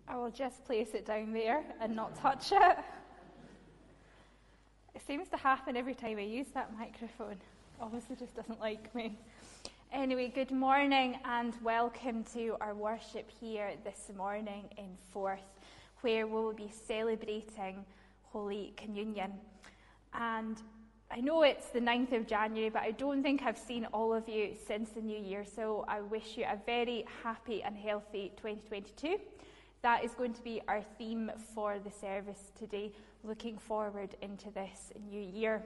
I will just place it down there and not touch it. It seems to happen every time I use that microphone. Obviously just doesn't like me. Anyway, good morning and welcome to our worship here this morning in Forth, where we will be celebrating Holy Communion. And I know it's the 9th of January, but I don't think I've seen all of you since the new year, so I wish you a very happy and healthy 2022. That is going to be our theme for the service today, looking forward into this new year.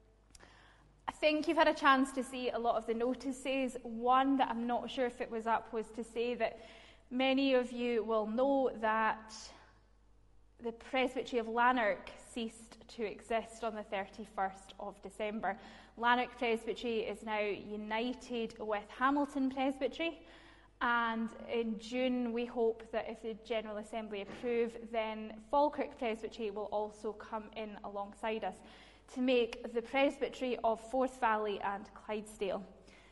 I think you've had a chance to see a lot of the notices. One that I'm not sure if it was up was to say that many of you will know that the Presbytery of Lanark ceased to exist on the 31st of December. Lanark Presbytery is now united with Hamilton Presbytery, and in June we hope that if the General Assembly approve, then Falkirk Presbytery will also come in alongside us to make the Presbytery of Forth Valley and Clydesdale.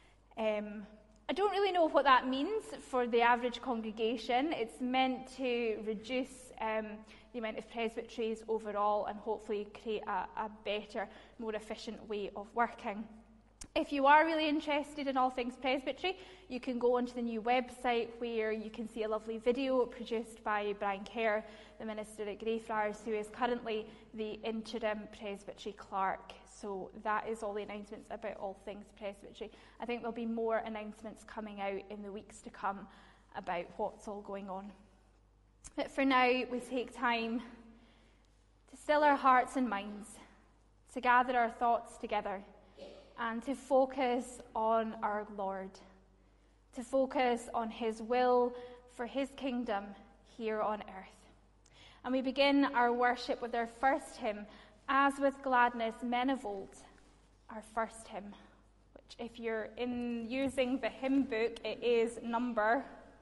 I don't really know what that means for the average congregation. It's meant to reduce the amount of presbyteries overall and hopefully create a better, more efficient way of working. If you are really interested in all things presbytery, you can go onto the new website where you can see a lovely video produced by Brian Kerr, the minister at Greyfriars, who is currently the interim presbytery clerk. So that is all the announcements about all things presbytery. I think there'll be more announcements coming out in the weeks to come about what's all going on. But for now, we take time to still our hearts and minds, to gather our thoughts together, and to focus on our Lord, to focus on his will for his kingdom here on earth. And we begin our worship with our first hymn, As With Gladness Men of Old, our first hymn, which if you're using the hymn book, it is number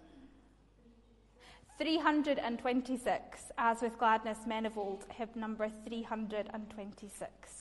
326, As With Gladness Men of Old, hymn number 326.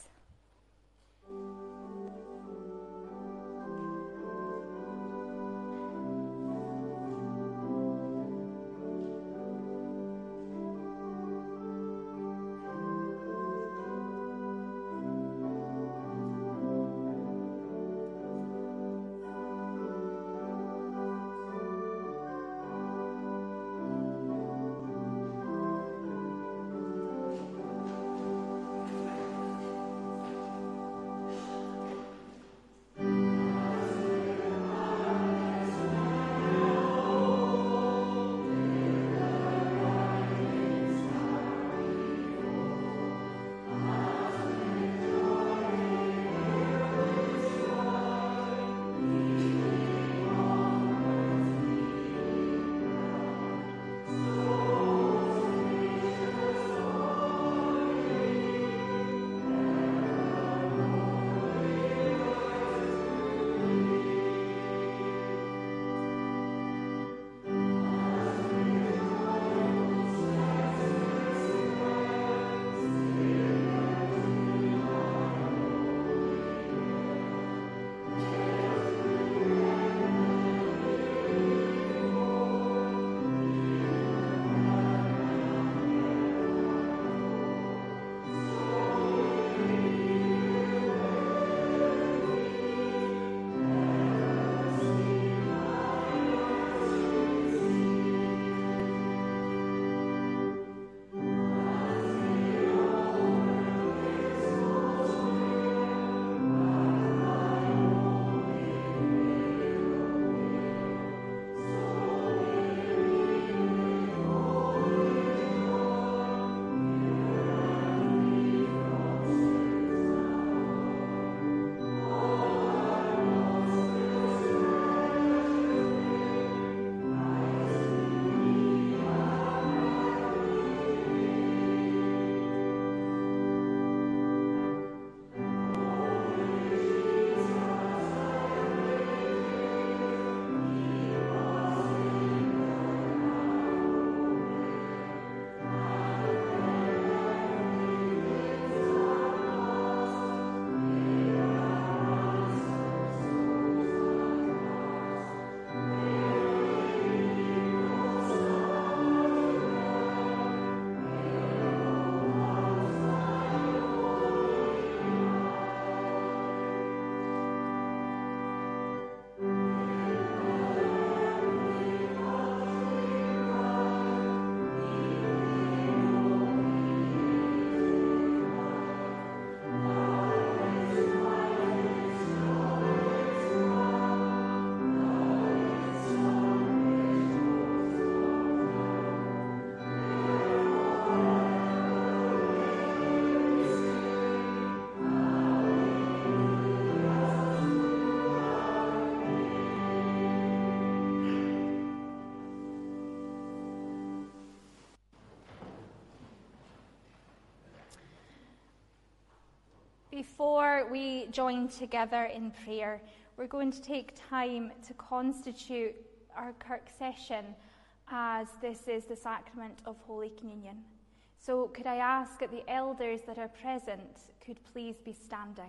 Before we join together in prayer, we're going to take time to constitute our Kirk session, as this is the sacrament of Holy Communion. So could I ask that the elders that are present could please be standing.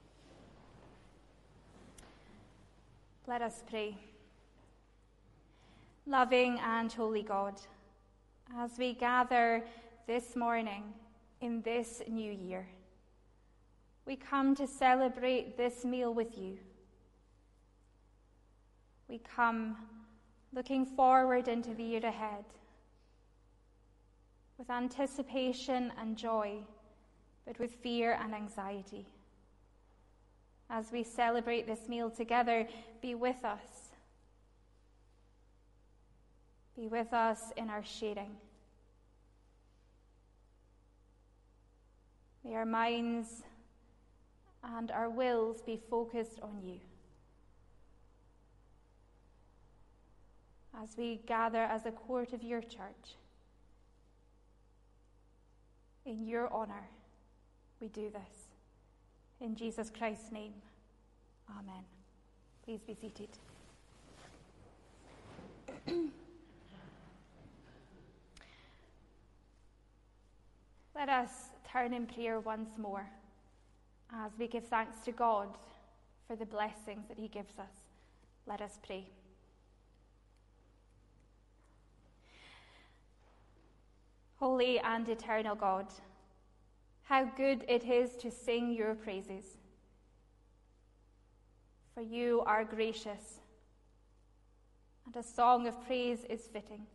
Let us pray. Loving and holy God, as we gather this morning in this new year, we come to celebrate this meal with you. We come looking forward into the year ahead with anticipation and joy, but with fear and anxiety. As we celebrate this meal together, be with us. Be with us in our sharing. May our minds and our wills be focused on you. As we gather as a court of your church, in your honor, we do this. In Jesus Christ's name, amen. Please be seated. Let us turn in prayer once more as we give thanks to God for the blessings that he gives us. Let us pray. Holy and eternal God, how good it is to sing your praises. For you are gracious, and a song of praise is fitting.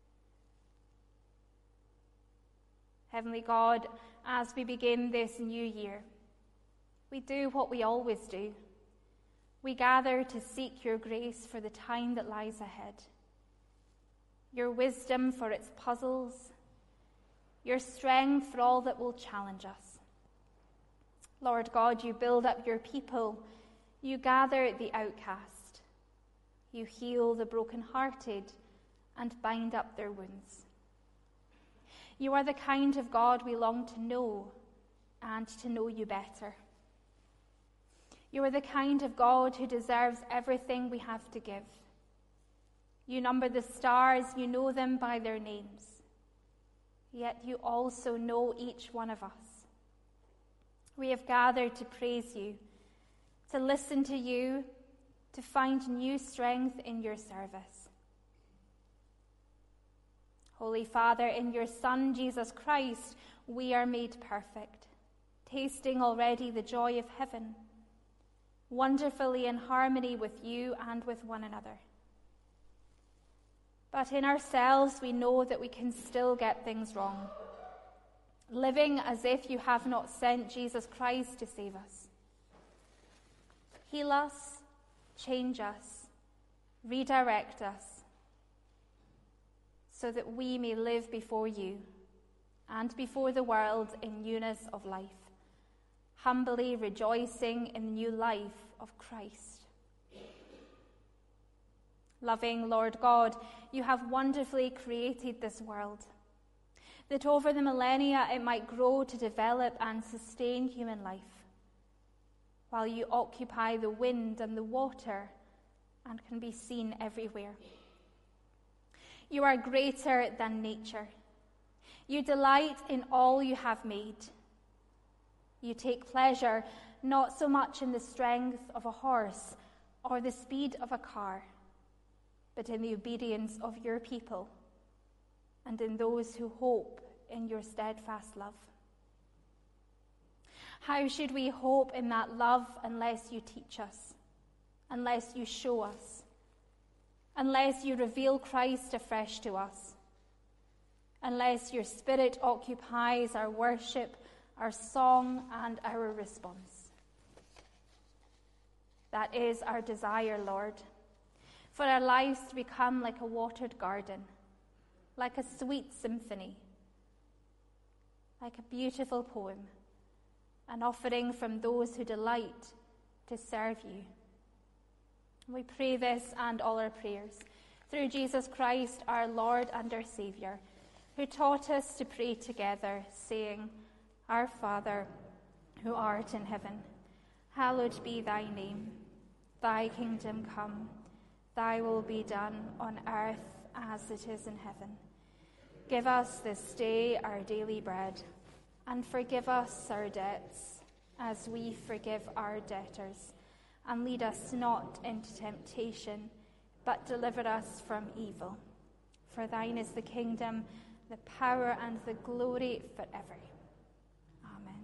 Heavenly God, as we begin this new year, we do what we always do. We gather to seek your grace for the time that lies ahead, your wisdom for its puzzles, your strength for all that will challenge us. Lord God, you build up your people, you gather the outcast, you heal the brokenhearted and bind up their wounds. You are the kind of God we long to know and to know you better. You are the kind of God who deserves everything we have to give. You number the stars, you know them by their names. Yet you also know each one of us. We have gathered to praise you, to listen to you, to find new strength in your service. Holy Father, in your Son, Jesus Christ, we are made perfect, tasting already the joy of heaven, wonderfully in harmony with you and with one another. But in ourselves, we know that we can still get things wrong, living as if you have not sent Jesus Christ to save us. Heal us, change us, redirect us, so that we may live before you and before the world in newness of life, humbly rejoicing in the new life of Christ. Loving Lord God, you have wonderfully created this world, that over the millennia it might grow to develop and sustain human life, while you occupy the wind and the water and can be seen everywhere. You are greater than nature. You delight in all you have made. You take pleasure not so much in the strength of a horse or the speed of a car, but in the obedience of your people and in those who hope in your steadfast love. How should we hope in that love unless you teach us, unless you show us, unless you reveal Christ afresh to us, unless your Spirit occupies our worship, our song, and our response? That is our desire, Lord, for our lives to become like a watered garden, like a sweet symphony, like a beautiful poem, an offering from those who delight to serve you. We pray this and all our prayers through Jesus Christ, our Lord and our Saviour, who taught us to pray together, saying, Our Father, who art in heaven, hallowed be thy name. Thy kingdom come, thy will be done on earth as it is in heaven. Give us this day our daily bread, and forgive us our debts, as we forgive our debtors. And lead us not into temptation, but deliver us from evil. For thine is the kingdom, the power, and the glory forever. Amen.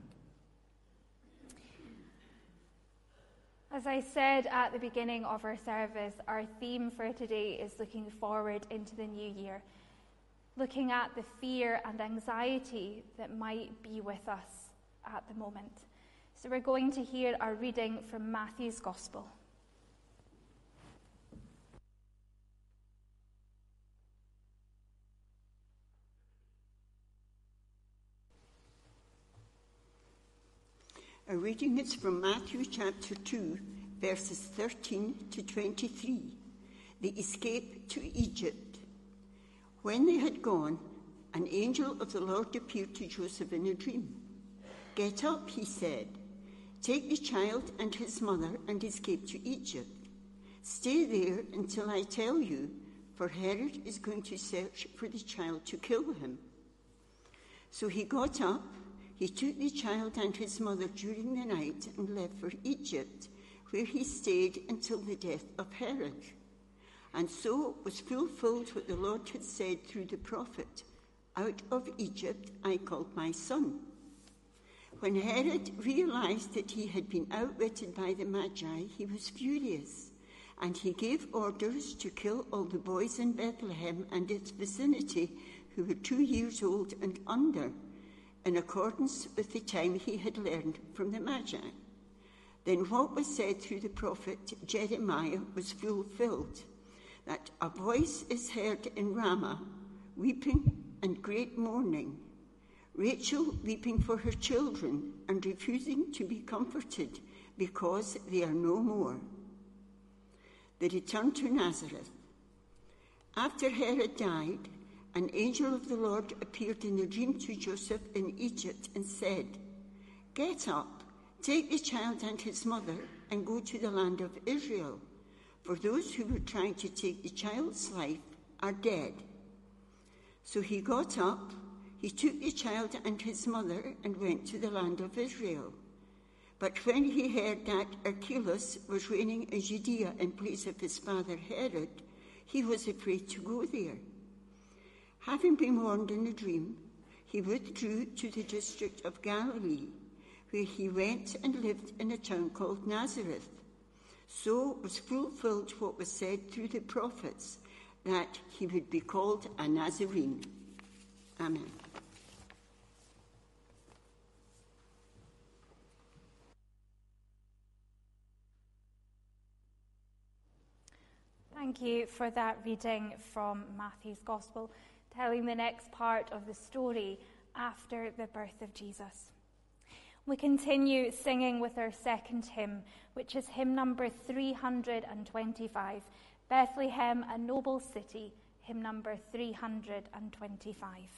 As I said at the beginning of our service, our theme for today is looking forward into the new year, looking at the fear and anxiety that might be with us at the moment. So we're going to hear our reading from Matthew's Gospel. Our reading is from Matthew chapter 2, verses 13 to 23, the escape to Egypt. When they had gone, an angel of the Lord appeared to Joseph in a dream. "Get up," he said. "Take the child and his mother and escape to Egypt. Stay there until I tell you, for Herod is going to search for the child to kill him." So he got up, he took the child and his mother during the night and left for Egypt, where he stayed until the death of Herod. And so was fulfilled what the Lord had said through the prophet, "Out of Egypt I called my son." When Herod realized that he had been outwitted by the Magi, he was furious, and he gave orders to kill all the boys in Bethlehem and its vicinity who were 2 years old and under, in accordance with the time he had learned from the Magi. Then what was said through the prophet Jeremiah was fulfilled, that a voice is heard in Ramah, weeping and great mourning, Rachel weeping for her children and refusing to be comforted because they are no more. They returned to Nazareth. After Herod died, an angel of the Lord appeared in a dream to Joseph in Egypt and said, "Get up, take the child and his mother and go to the land of Israel, for those who were trying to take the child's life are dead." So he got up, he took the child and his mother and went to the land of Israel. But when he heard that Archelaus was reigning in Judea in place of his father Herod, he was afraid to go there. Having been warned in a dream, he withdrew to the district of Galilee, where he went and lived in a town called Nazareth. So was fulfilled what was said through the prophets, that he would be called a Nazarene. Amen. Thank you for that reading from Matthew's Gospel, telling the next part of the story after the birth of Jesus. We continue singing with our second hymn, which is hymn number 325, Bethlehem, a Noble City, hymn number 325.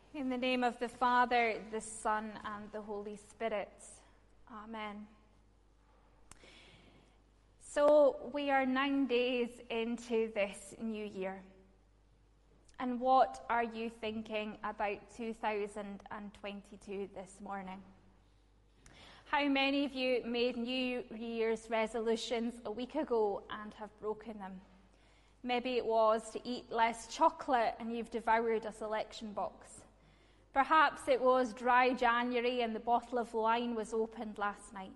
In the name of the Father, the Son, and the Holy Spirit. Amen. So we are 9 days into this new year. And what are you thinking about 2022 this morning? How many of you made New Year's resolutions a week ago and have broken them? Maybe it was to eat less chocolate and you've devoured a selection box. Perhaps it was dry January and the bottle of wine was opened last night.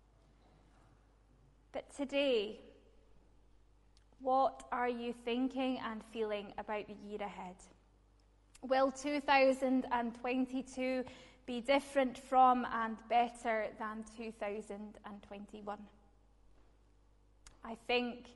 But today, what are you thinking and feeling about the year ahead? Will 2022 be different from and better than 2021? I think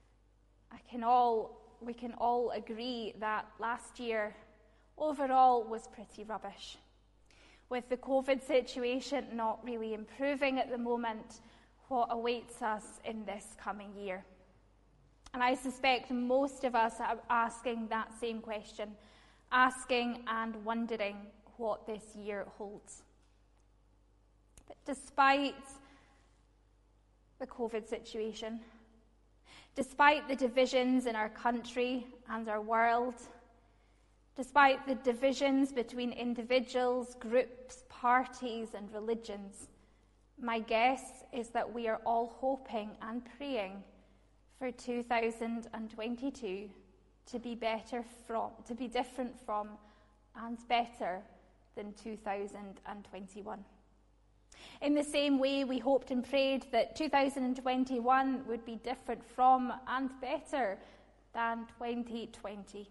we can all agree that last year overall was pretty rubbish. With the COVID situation not really improving at the moment, what awaits us in this coming year? And I suspect most of us are asking that same question, asking and wondering what this year holds. But despite the COVID situation, despite the divisions in our country and our world, despite the divisions between individuals, groups, parties, and religions, my guess is that we are all hoping and praying for 2022 to be different from and better than 2021. In the same way, we hoped and prayed that 2021 would be different from and better than 2020.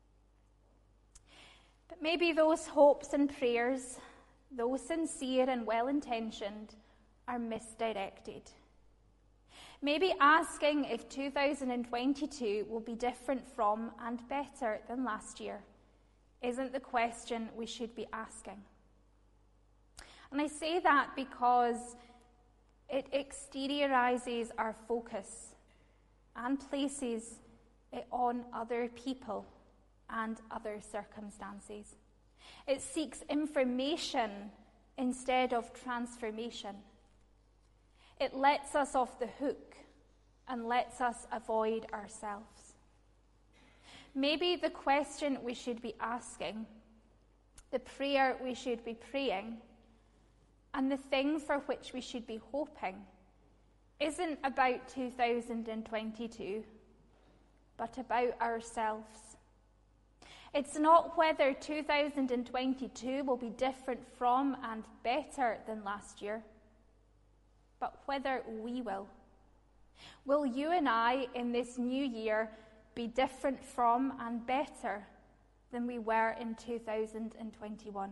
But maybe those hopes and prayers, though sincere and well-intentioned, are misdirected. Maybe asking if 2022 will be different from and better than last year isn't the question we should be asking. And I say that because it exteriorizes our focus and places it on other people and other circumstances. It seeks information instead of transformation. It lets us off the hook and lets us avoid ourselves. Maybe the question we should be asking, the prayer we should be praying, and the thing for which we should be hoping isn't about 2022, but about ourselves. It's not whether 2022 will be different from and better than last year, but whether we will. Will you and I in this new year be different from and better than we were in 2021?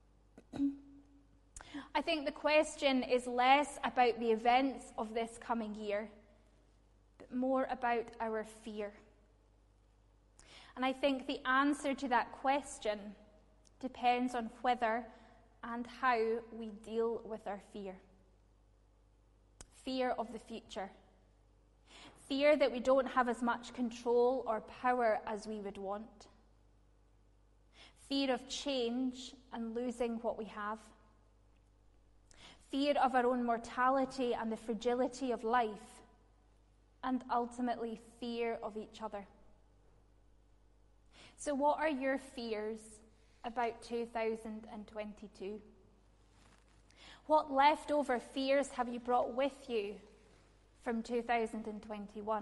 I think the question is less about the events of this coming year, but more about our fear. And I think the answer to that question depends on whether and how we deal with our fear. Fear of the future. Fear that we don't have as much control or power as we would want. Fear of change and losing what we have. Fear of our own mortality and the fragility of life. And ultimately, fear of each other. So what are your fears about 2022? What leftover fears have you brought with you from 2021?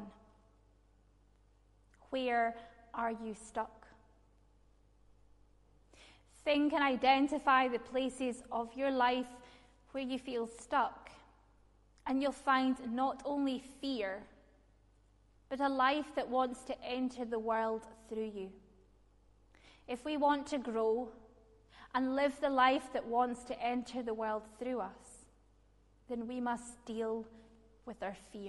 Where are you stuck? Think and identify the places of your life where you feel stuck, and you'll find not only fear, but a life that wants to enter the world through you. If we want to grow and live the life that wants to enter the world through us, then we must deal with our fear.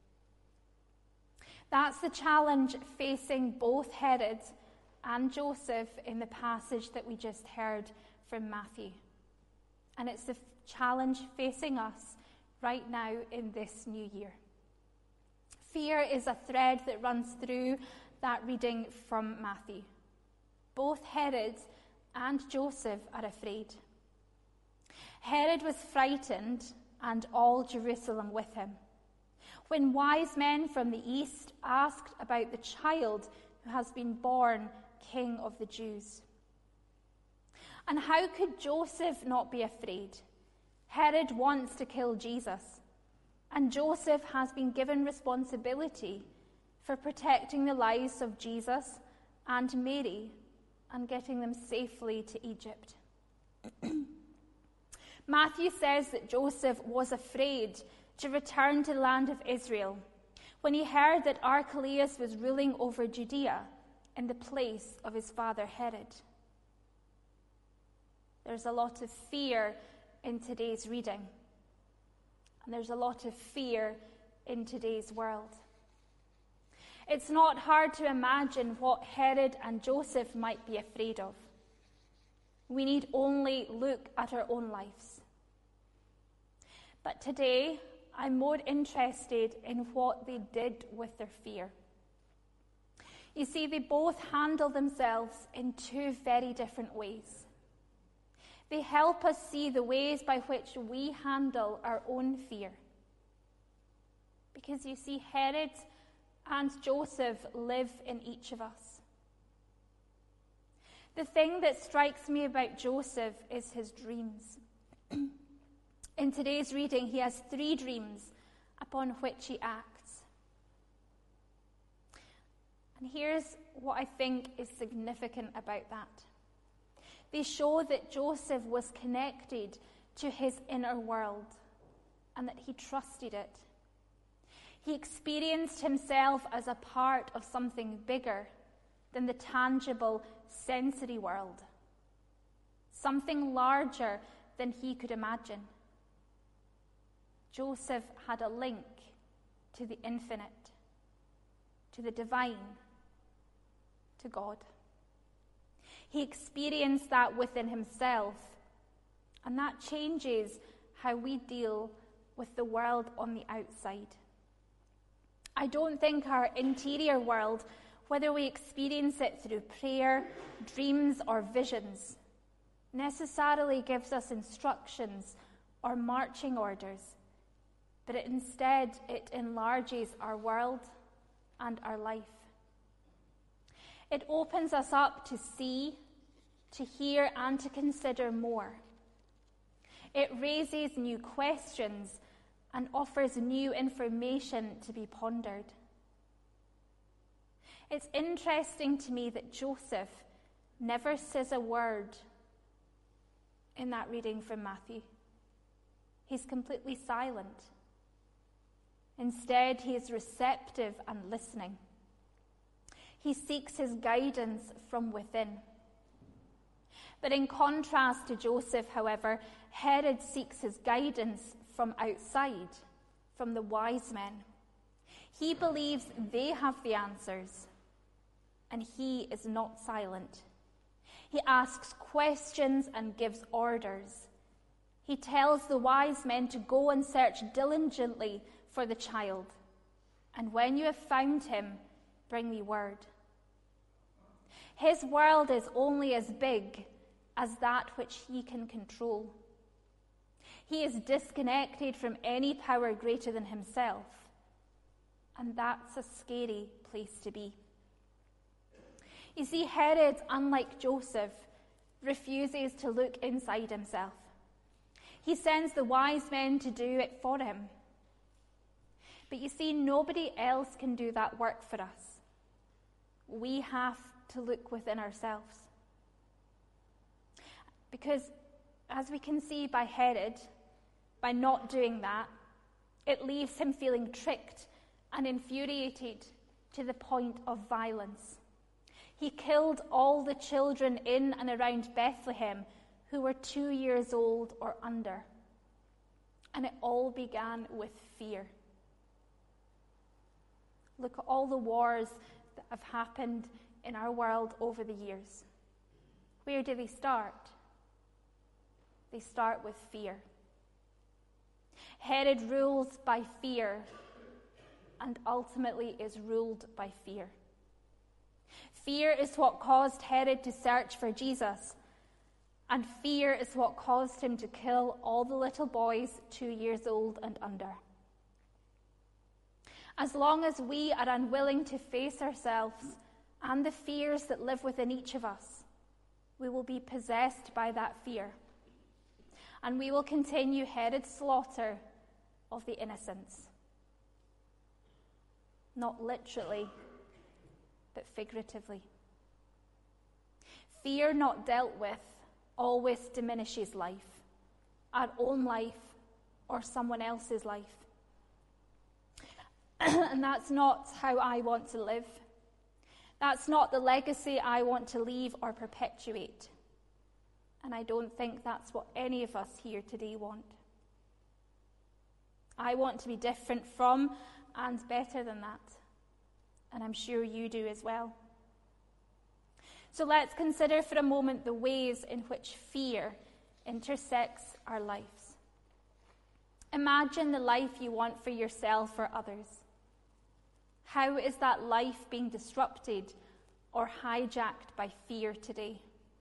That's the challenge facing both Herod and Joseph in the passage that we just heard from Matthew. And it's the challenge facing us right now in this new year. Fear is a thread that runs through that reading from Matthew. Both Herod and Joseph are afraid. Herod was frightened, and all Jerusalem with him, when wise men from the east asked about the child who has been born King of the Jews. And how could Joseph not be afraid? Herod wants to kill Jesus, and Joseph has been given responsibility for protecting the lives of Jesus and Mary and getting them safely to Egypt. Matthew says that Joseph was afraid to return to the land of Israel when he heard that Archelaus was ruling over Judea in the place of his father Herod. There's a lot of fear in today's reading, and there's a lot of fear in today's world. It's not hard to imagine what Herod and Joseph might be afraid of. We need only look at our own lives. But today, I'm more interested in what they did with their fear. You see, they both handle themselves in two very different ways. They help us see the ways by which we handle our own fear. Because you see, Herod and Joseph live in each of us. The thing that strikes me about Joseph is his dreams. In today's reading, he has 3 dreams upon which he acts. And here's what I think is significant about that. They show that Joseph was connected to his inner world and that he trusted it. He experienced himself as a part of something bigger than the tangible, sensory world, something larger than he could imagine. Joseph had a link to the infinite, to the divine, to God. He experienced that within himself, and that changes how we deal with the world on the outside. I don't think our interior world, whether we experience it through prayer, dreams, or visions, necessarily gives us instructions or marching orders, but instead it enlarges our world and our life. It opens us up to see, to hear, and to consider more. It raises new questions and offers new information to be pondered. It's interesting to me that Joseph never says a word in that reading from Matthew. He's completely silent. Instead, he is receptive and listening. He seeks his guidance from within. But in contrast to Joseph, however, Herod seeks his guidance from outside, from the wise men. He believes they have the answers, and he is not silent. He asks questions and gives orders. He tells the wise men to go and search diligently for the child, and when you have found him, bring me word. His world is only as big as that which he can control. He is disconnected from any power greater than himself, and that's a scary place to be. You see, Herod, unlike Joseph, refuses to look inside himself. He sends the wise men to do it for him. But you see, nobody else can do that work for us. We have to look within ourselves. Because, as we can see by Herod, by not doing that, it leaves him feeling tricked and infuriated to the point of violence. He killed all the children in and around Bethlehem who were 2 years old or under. And it all began with fear. Look at all the wars that have happened in our world over the years. Where do they start? They start with fear. Herod rules by fear and ultimately is ruled by fear. Fear is what caused Herod to search for Jesus and fear is what caused him to kill all the little boys 2 years old and under. As long as we are unwilling to face ourselves and the fears that live within each of us, we will be possessed by that fear, and we will continue Herod's slaughter of the innocents. Not literally, but figuratively. Fear not dealt with always diminishes life, our own life or someone else's life. And that's not how I want to live. That's not the legacy I want to leave or perpetuate. And I don't think that's what any of us here today want. I want to be different from and better than that. And I'm sure you do as well. So let's consider for a moment the ways in which fear intersects our lives. Imagine the life you want for yourself or others. How is that life being disrupted or hijacked by fear today?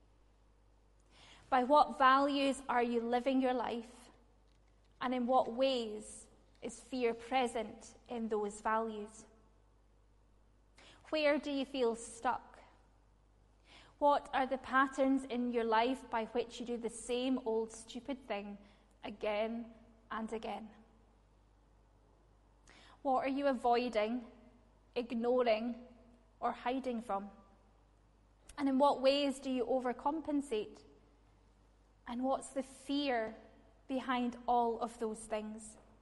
By what values are you living your life? And in what ways is fear present in those values? Where do you feel stuck? What are the patterns in your life by which you do the same old stupid thing again and again? What are you avoiding, ignoring, or hiding from? And in what ways do you overcompensate? And what's the fear behind all of those things?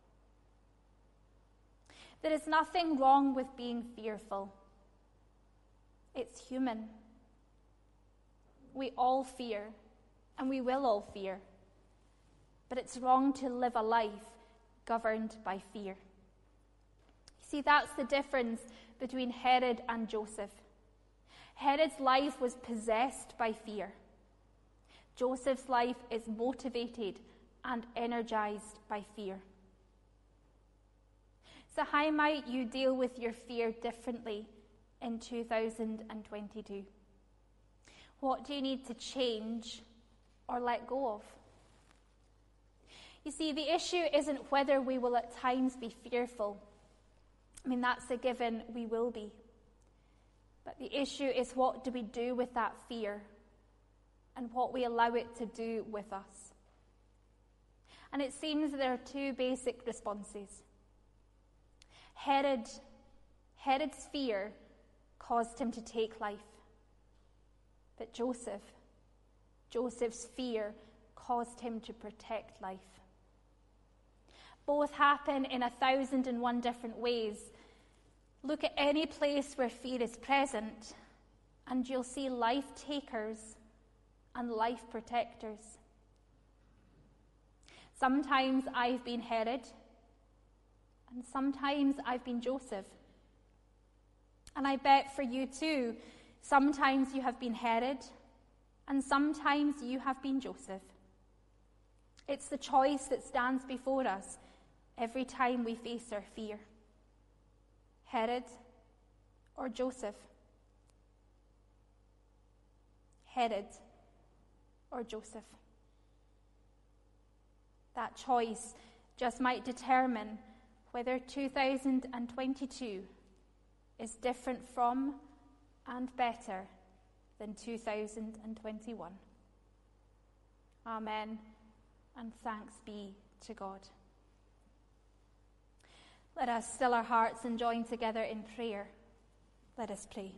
There is nothing wrong with being fearful. It's human. We all fear, and we will all fear. But it's wrong to live a life governed by fear. See, that's the difference between Herod and Joseph. Herod's life was possessed by fear. Joseph's life is motivated and energized by fear. So how might you deal with your fear differently in 2022? What do you need to change or let go of? You see, the issue isn't whether we will at times be fearful. I mean, that's a given, we will be. But the issue is, what do we do with that fear and what we allow it to do with us? And it seems there are two basic responses. Herod's fear caused him to take life. But Joseph's fear caused him to protect life. Both happen in 1,001 different ways. Look at any place where fear is present, and you'll see life takers and life protectors. Sometimes I've been Herod, and sometimes I've been Joseph. And I bet for you too, sometimes you have been Herod, and sometimes you have been Joseph. It's the choice that stands before us every time we face our fear. Herod or Joseph? Herod or Joseph? That choice just might determine whether 2022 is different from and better than 2021. Amen, and thanks be to God. Let us still our hearts and join together in prayer. Let us pray.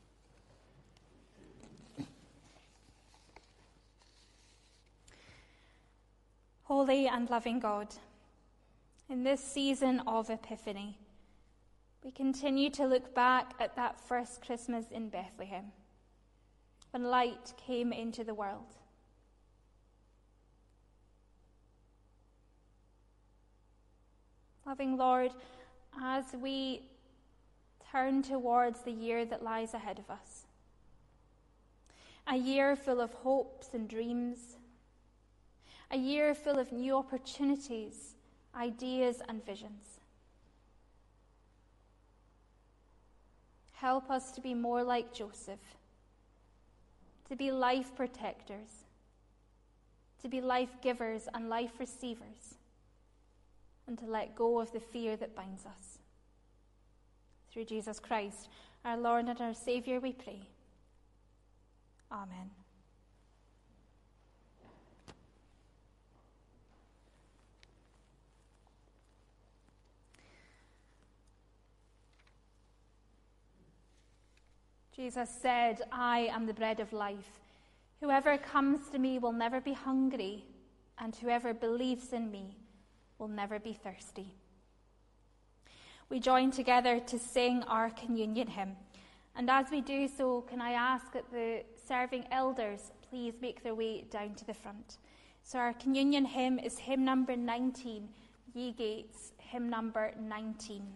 Holy and loving God, in this season of Epiphany, we continue to look back at that first Christmas in Bethlehem, when light came into the world. Loving Lord, as we turn towards the year that lies ahead of us, a year full of hopes and dreams, a year full of new opportunities, ideas and visions. Help us to be more like Joseph, to be life protectors, to be life givers and life receivers, and to let go of the fear that binds us. Through Jesus Christ, our Lord and our Saviour, we pray. Amen. Jesus said, "I am the bread of life. Whoever comes to me will never be hungry, and whoever believes in me will never be thirsty." We join together to sing our communion hymn. And as we do so, can I ask that the serving elders please make their way down to the front. So our communion hymn is hymn number 19, Ye Gates, hymn number 19.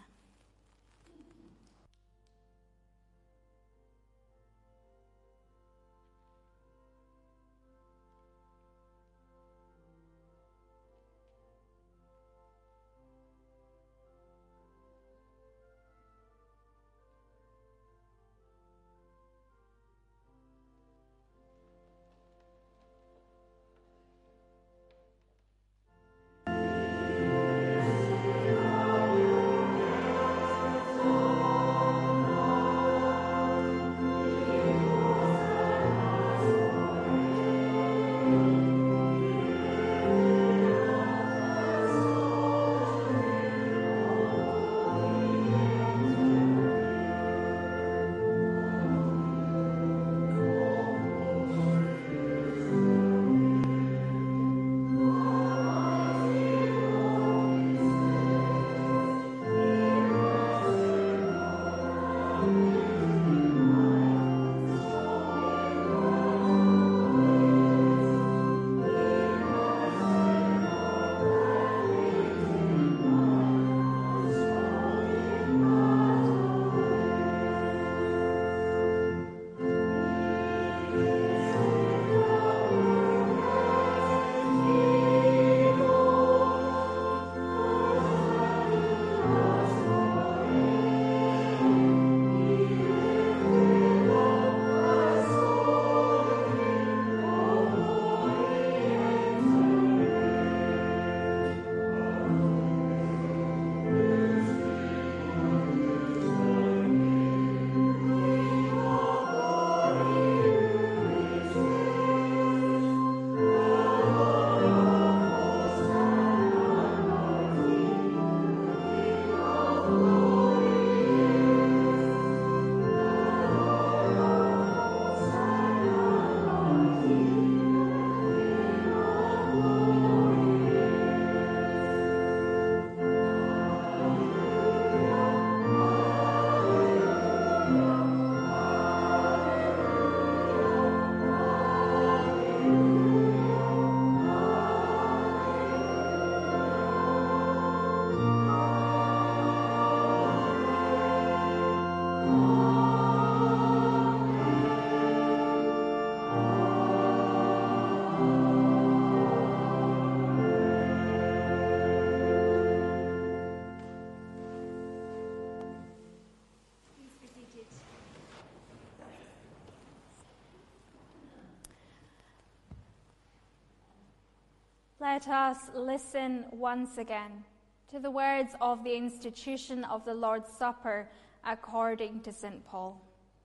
Let us listen once again to the words of the institution of the Lord's Supper according to St. Paul.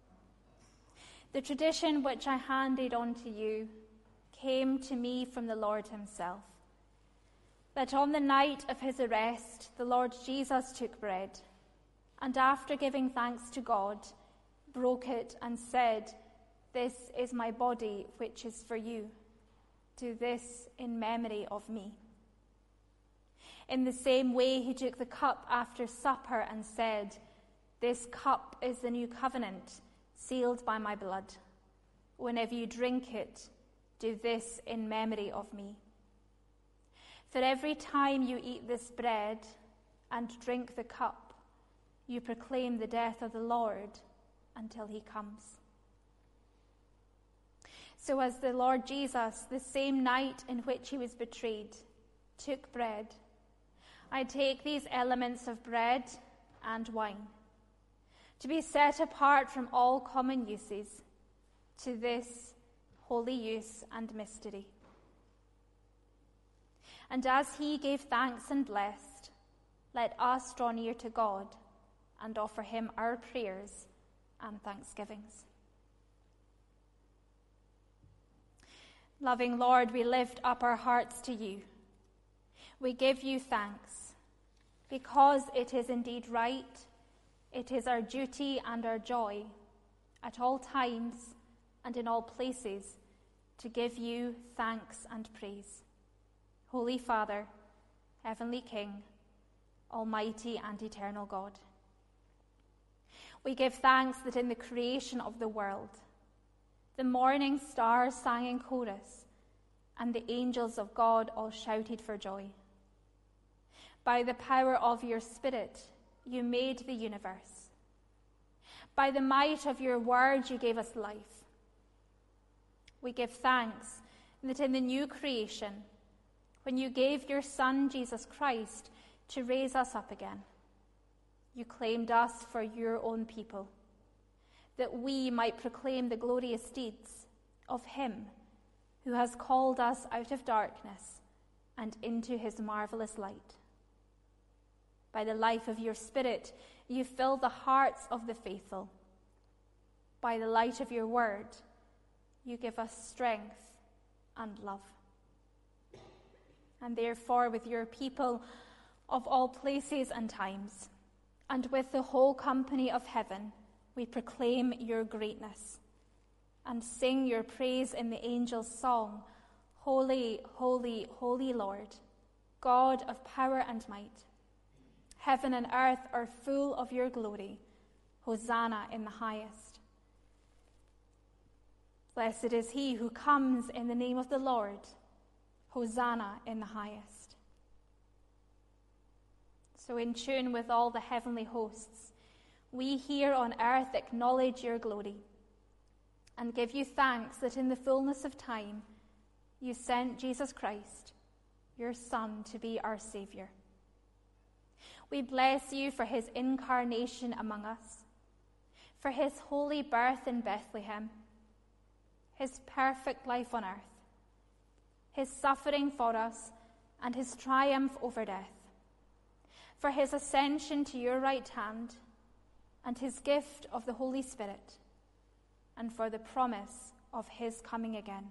The tradition which I handed on to you came to me from the Lord himself, that on the night of his arrest, the Lord Jesus took bread, and after giving thanks to God, broke it and said, "This is my body, which is for you. Do this in memory of me." In the same way, he took the cup after supper and said, "This cup is the new covenant, sealed by my blood. Whenever you drink it, do this in memory of me. For every time you eat this bread and drink the cup, you proclaim the death of the Lord until he comes." So as the Lord Jesus, the same night in which he was betrayed, took bread, I take these elements of bread and wine, to be set apart from all common uses, to this holy use and mystery. And as he gave thanks and blessed, let us draw near to God and offer him our prayers and thanksgivings. Loving Lord, we lift up our hearts to you. We give you thanks because it is indeed right, it is our duty and our joy at all times and in all places to give you thanks and praise. Holy Father, Heavenly King, Almighty and eternal God. We give thanks that in the creation of the world, the morning stars sang in chorus, and the angels of God all shouted for joy. By the power of your Spirit, you made the universe. By the might of your word, you gave us life. We give thanks that in the new creation, when you gave your Son, Jesus Christ, to raise us up again, you claimed us for your own people, that we might proclaim the glorious deeds of him who has called us out of darkness and into his marvelous light. By the life of your Spirit, you fill the hearts of the faithful. By the light of your word, you give us strength and love. And therefore, with your people of all places and times, and with the whole company of heaven, we proclaim your greatness and sing your praise in the angels' song, Holy, holy, holy Lord, God of power and might. Heaven and earth are full of your glory. Hosanna in the highest. Blessed is he who comes in the name of the Lord. Hosanna in the highest. So in tune with all the heavenly hosts, we here on earth acknowledge your glory and give you thanks that in the fullness of time you sent Jesus Christ, your Son, to be our Saviour. We bless you for his incarnation among us, for his holy birth in Bethlehem, his perfect life on earth, his suffering for us, and his triumph over death, for his ascension to your right hand, and his gift of the Holy Spirit, and for the promise of his coming again.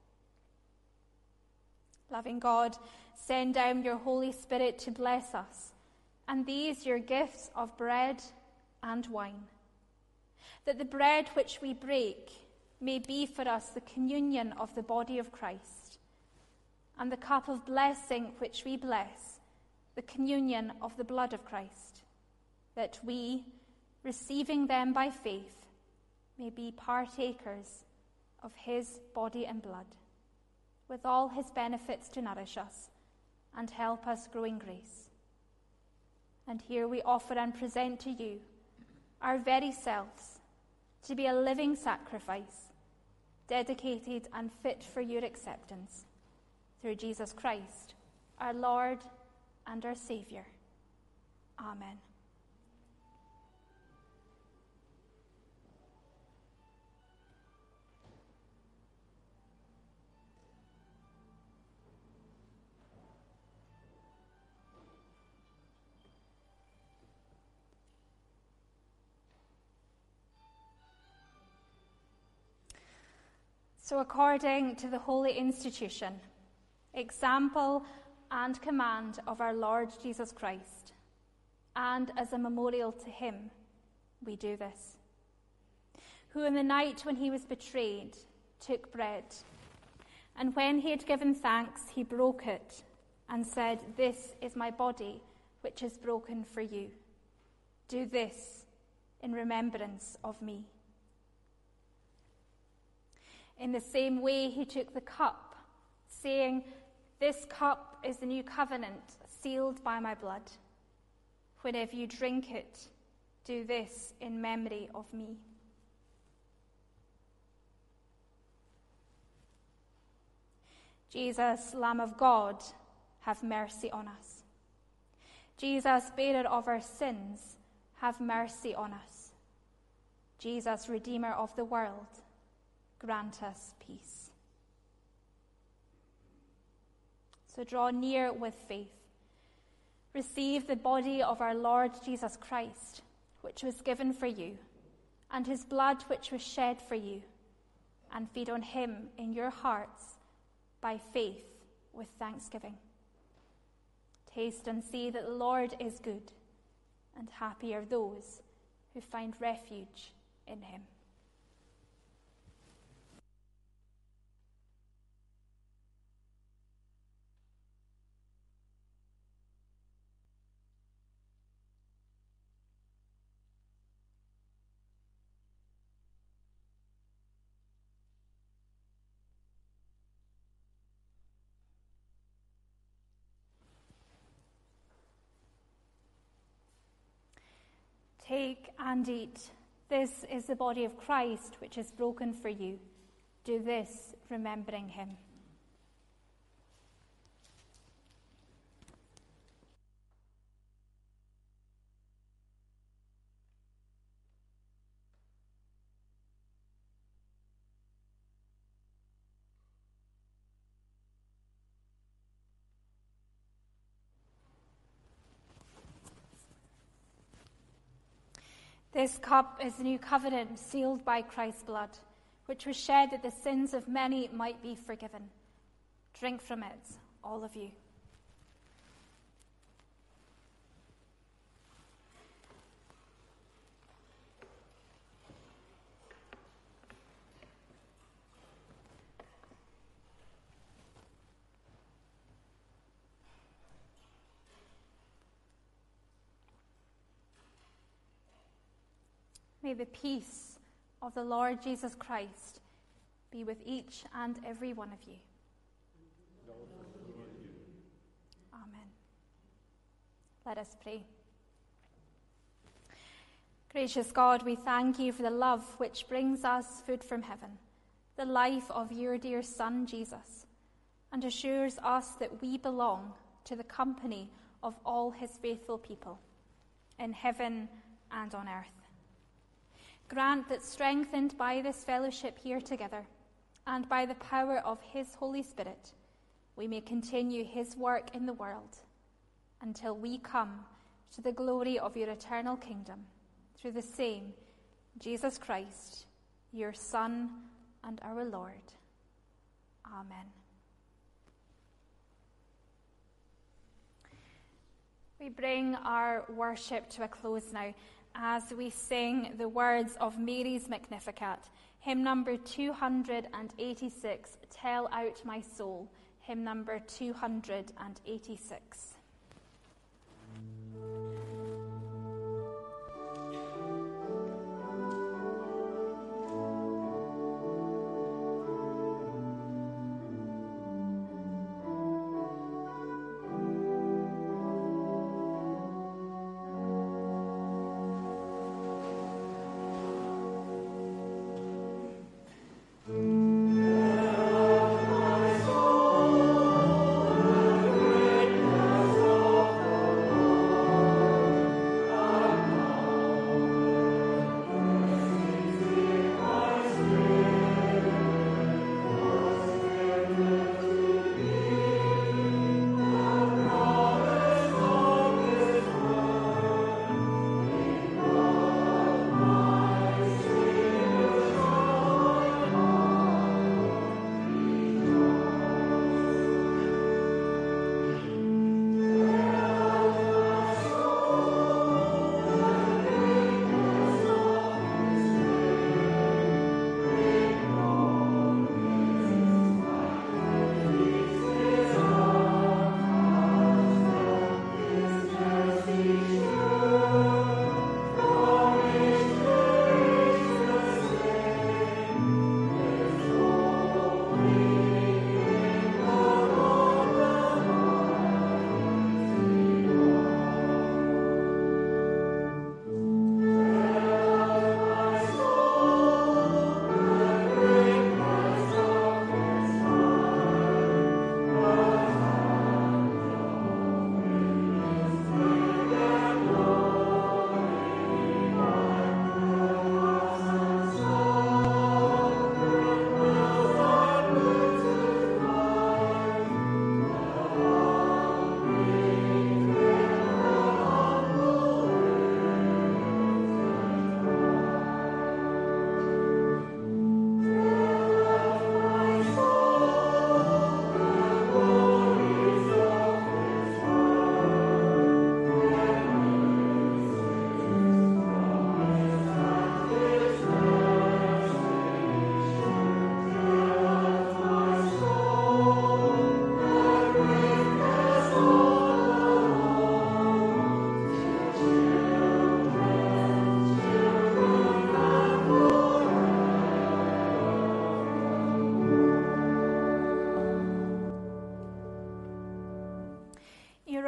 Loving God, send down your Holy Spirit to bless us, and these your gifts of bread and wine, that the bread which we break may be for us the communion of the body of Christ, and the cup of blessing which we bless, the communion of the blood of Christ, that we, receiving them by faith, may be partakers of his body and blood, with all his benefits to nourish us and help us grow in grace. And here we offer and present to you our very selves to be a living sacrifice, dedicated and fit for your acceptance, through Jesus Christ, our Lord and our Saviour. Amen. So according to the holy institution, example and command of our Lord Jesus Christ, and as a memorial to him, we do this. Who in the night when he was betrayed, took bread, and when he had given thanks, he broke it, and said, "This is my body, which is broken for you. Do this in remembrance of me." In the same way, he took the cup, saying, "This cup is the new covenant, sealed by my blood. Whenever you drink it, do this in memory of me." Jesus, Lamb of God, have mercy on us. Jesus, bearer of our sins, have mercy on us. Jesus, Redeemer of the world, grant us peace. So draw near with faith. Receive the body of our Lord Jesus Christ, which was given for you, and his blood which was shed for you, and feed on him in your hearts by faith with thanksgiving. Taste and see that the Lord is good, and happy are those who find refuge in him. Take and eat. This is the body of Christ, which is broken for you. Do this, remembering him. This cup is the new covenant sealed by Christ's blood, which was shed that the sins of many might be forgiven. Drink from it, all of you. May the peace of the Lord Jesus Christ be with each and every one of you. Amen. Let us pray. Gracious God, we thank you for the love which brings us food from heaven, the life of your dear Son, Jesus, and assures us that we belong to the company of all his faithful people, in heaven and on earth. Grant that, strengthened by this fellowship here together, and by the power of his Holy Spirit, we may continue his work in the world until we come to the glory of your eternal kingdom, through the same Jesus Christ, your Son and our Lord. Amen. We bring our worship to a close now as we sing the words of Mary's Magnificat, hymn number 286, Tell Out My Soul, hymn number 286. Tell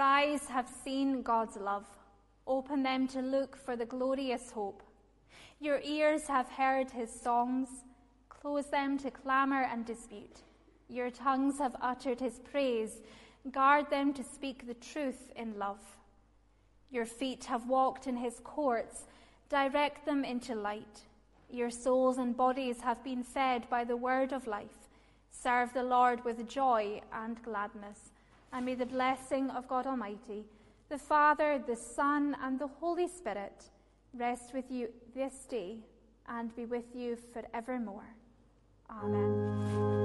eyes have seen God's love. Open them to look for the glorious hope. Your ears have heard his songs. Close them to clamor and dispute. Your tongues have uttered his praise. Guard them to speak the truth in love. Your feet have walked in his courts. Direct them into light. Your souls and bodies have been fed by the word of life. Serve the Lord with joy and gladness. And may the blessing of God Almighty, the Father, the Son, and the Holy Spirit rest with you this day and be with you forevermore. Amen.